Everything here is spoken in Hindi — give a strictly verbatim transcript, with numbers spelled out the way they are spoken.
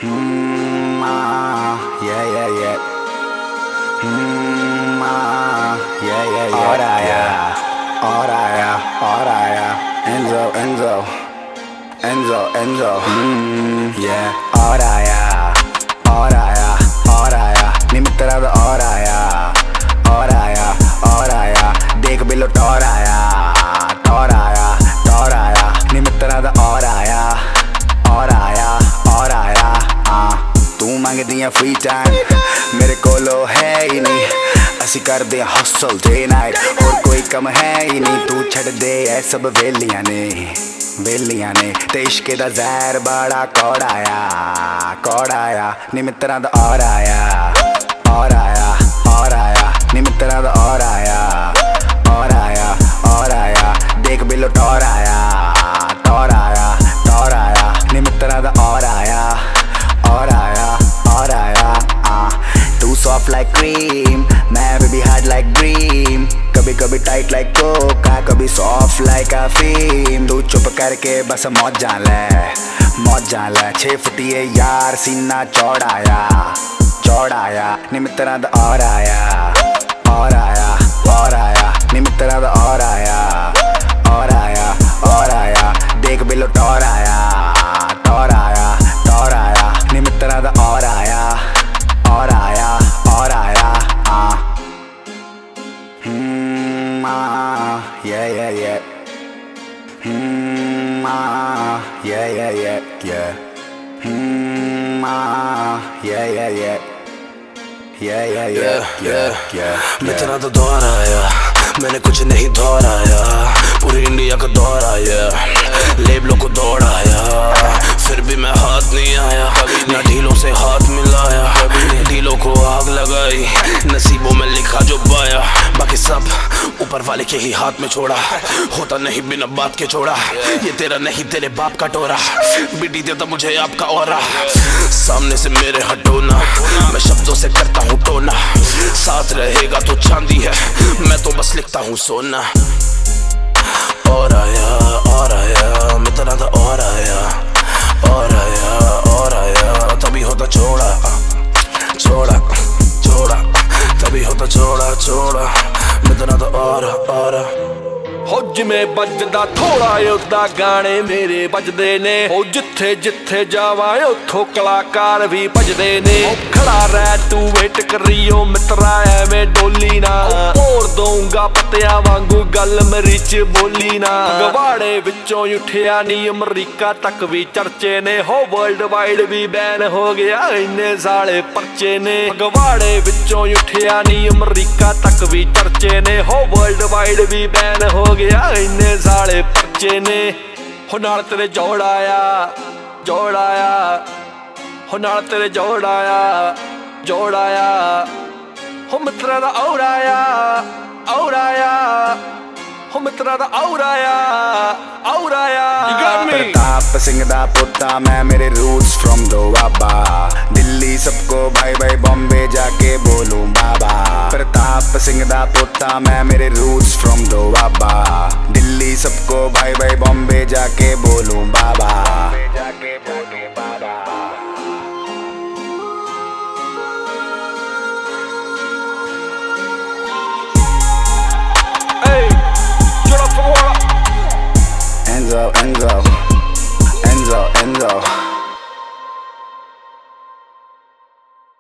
Mm, ah, yeah, yeah, yeah. Mm, ah, yeah, yeah, yeah. Ora, yeah. Ora, yeah. Ora, yeah. Enzo, Enzo. Enzo, Enzo. Mm, yeah. Ora, yeah. Ora, yeah. Ora, yeah. Nimitra da ora, yeah. Ora, yeah. Ora, yeah. Dekh bilo tora, yeah. Tora, yeah. Tora, yeah. Nimitra da ora, yeah. Ora, yeah. Ora, yeah. Ah, तू मांगदी है फ्री टाइम, मेरे कोलो है ही नहीं। असी कर दे हसल डे नाइट, और कोई कम है ही नहीं। तू छड़ दे ऐ सब वेलियां ने, वेलियां ने। ते इश्के दा जहर बड़ा कौड़ाया, कौड़ाया। नी मित्तरां दा और आया, और आया, और आया। नी मित्तरां दा और आया, और आया, और आया। देख बिलो टोर आया, टोर आया, टोर आया। नी मित्तरां दा और आया, और आया, और आया। आ तू सॉफ्ट लाइक क्रीम, मैं बेबी हार्ड लाइक ड्रीम। कभी कभी टाइट लाइक कोका, कभी सॉफ्ट लाइक अफीम। तू चुप करके बस मौजां ले, मौजां ले। छे फुटिए यार सीना चौड़ाया, चौड़ाया। नी मित्तरां दा और आया, और आया, और आया। नी मित्तरां दा और आया, और आया, और आया। देख बिलो टोर आया, टोर आया, टोर आया। नी मित्तरां दा और आया, और आया, और आया। आ Hmm, ah, yeah, yeah, yeah. Hmm, ah, yeah, yeah, yeah, yeah. Hmm, ah, yeah, yeah, yeah. Yeah, yeah, yeah, yeah, yeah. मैं तेरा तो दौर आया, मैंने कुछ नहीं दोहराया। पूरी इंडिया का दौर आया, लेबलों को दौड़ाया। फिर भी मैं हाथ नहीं आया, ना ढीलों से हाथ मिलाया। ढीलों को आग लगाई, नसीबों में लिखा जो पाया। बाकी सब ऊपर वाले के ही हाथ में छोड़ा, होता नहीं बिना बात के छोड़ा। ये तेरा नहीं तेरे बाप का टोरा, बिटी देता मुझे आपका औरा। सामने से मेरे हटो ना, मैं शब्दों से करता हूँ टोना। साथ रहेगा तो चांदी है, मैं तो बस लिखता हूँ सोना। और आया, और आया। मैं तेरा था और आया, और आया, और आया। तभी होता छोड़ा, छोड़ा, छोड़ा। तभी होता छोड़ा, छोड़ा। मैं तेरा था और, और हो जिमें बजदा थोड़ा उदा गाने मेरे बजदे ने। हो जिथे जिथे जावा उथों कलाकार भी बजदे ने। खड़ा रह तू वेट करियो मित्रा एवें डोली ना। और दूंगा पत्तियां वांगू गल मेरी च बोली ना। गवाड़े विचों उठिया नी अमरीका तक भी चर्चे ने। हो वर्ल्ड वाइड भी बैन हो गया इन्ने साले परचे ने। गवाड़े विचों उठिया नी अमरीका तक भी चर्चे ने। हो वर्ल्ड वाइड भी बैन हो गया इन्ने साले परचे ने। हो नाल तेरे जोड़ाया, जोड़ाया। हो नाल तेरे जोड़ाया, जोड़ाया। हो मित्रा दा और आया, और आया। हो मित्रा दा और आया, और आया। प्रताप सिंह दा पुत्ता मैं, मेरे रूट्स फ्रॉम दोआबा। दिल्ली सबको भाई भाई, बॉम्बे जाके बोलूं बाबा। प्रताप सिंह दा पुत्ता मैं, मेरे रूट्स फ्रॉम दोआबा। दिल्ली सबको भाई भाई, बॉम्बे जाके बोलूं बाबा। जाके बोलूं बाबा। Enzo, Enzo, Enzo, Enzo.